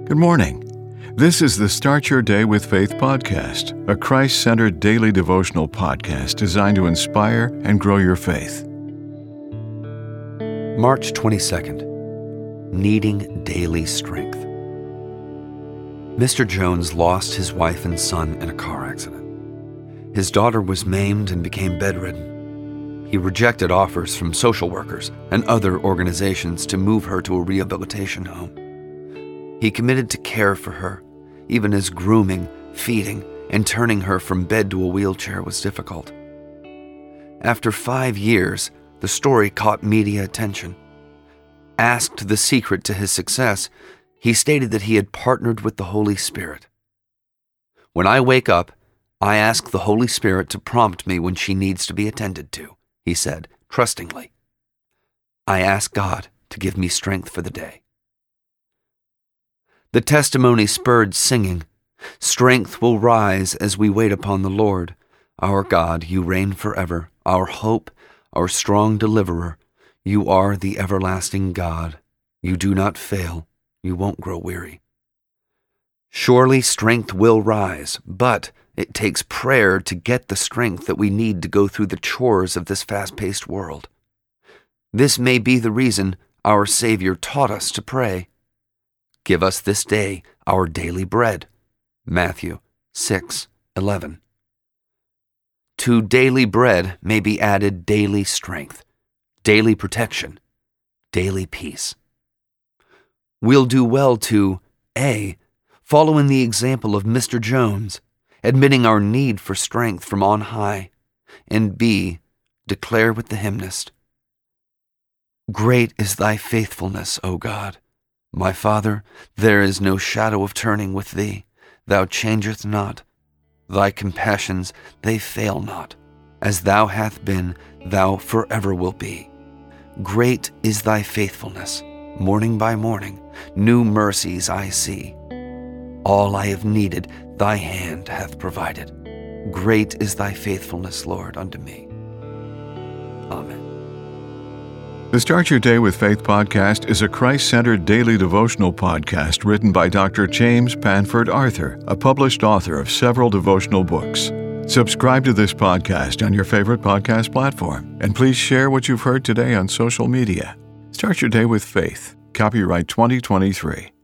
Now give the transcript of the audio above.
Good morning. This is the Start Your Day with Faith podcast, a Christ-centered daily devotional podcast designed to inspire and grow your faith. March 22nd, Needing Daily Strength. Mr. Jones lost his wife and son in a car accident. His daughter was maimed and became bedridden. He rejected offers from social workers and other organizations to move her to a rehabilitation home. He committed to care for her, even as grooming, feeding, and turning her from bed to a wheelchair was difficult. After 5 years, the story caught media attention. Asked the secret to his success, he stated that he had partnered with the Holy Spirit. "When I wake up, I ask the Holy Spirit to prompt me when she needs to be attended to," he said, trustingly. "I ask God to give me strength for the day." The testimony spurred singing. "Strength will rise as we wait upon the Lord. Our God, you reign forever. Our hope, our strong deliverer. You are the everlasting God. You do not fail. You won't grow weary." Surely strength will rise, but it takes prayer to get the strength that we need to go through the chores of this fast-paced world. This may be the reason our Savior taught us to pray. "Give us this day our daily bread." Matthew 6:11. To daily bread may be added daily strength, daily protection, daily peace. We'll do well to A. Follow in the example of Mr. Jones, admitting our need for strength from on high, and B. Declare with the hymnist, "Great is thy faithfulness, O God. My Father, there is no shadow of turning with thee. Thou changest not. Thy compassions, they fail not. As thou hast been, thou forever will be. Great is thy faithfulness. Morning by morning, new mercies I see. All I have needed, thy hand hath provided. Great is thy faithfulness, Lord, unto me." Amen. The Start Your Day with Faith podcast is a Christ-centered daily devotional podcast written by Dr. James Panford Arthur, a published author of several devotional books. Subscribe to this podcast on your favorite podcast platform, and please share what you've heard today on social media. Start your day with faith. Copyright 2023.